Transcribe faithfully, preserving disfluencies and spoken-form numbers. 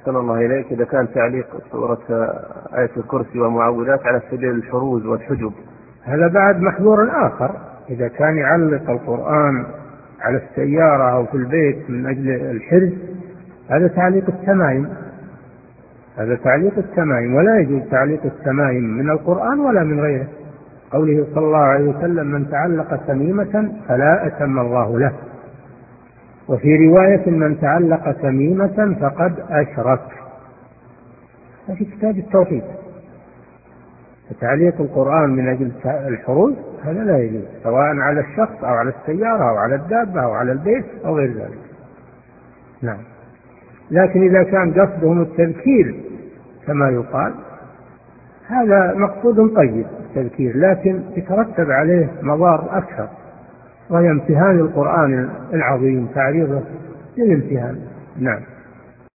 أحسن الله إليك، إذا كان تعليق سورة آية الكرسي ومعوذات على سبيل الحروز والحجب، هذا بعد محظور آخر. إذا كان يعلق القرآن على السيارة أو في البيت من أجل الحرز، هذا تعليق التمائم، هذا تعليق التمائم، ولا يجوز تعليق التمائم من القرآن ولا من غيره. قوله صلى الله عليه وسلم: من تعلق تميمة فلا أتم الله له. وفي رواية: من تعلق تميمة فقد أشرك. في كتاب التوحيد. تعليق القرآن من أجل الحروز هذا لا يجوز، سواء على الشخص أو على السيارة أو على الدابة أو على البيت أو غير ذلك. نعم. لكن إذا كان قصدهم التذكير كما يقال، هذا مقصود طيب التذكير، لكن يترتب عليه مضار أكثر، وهي امتهان القرآن العظيم، تعريضه للامتهان. نعم.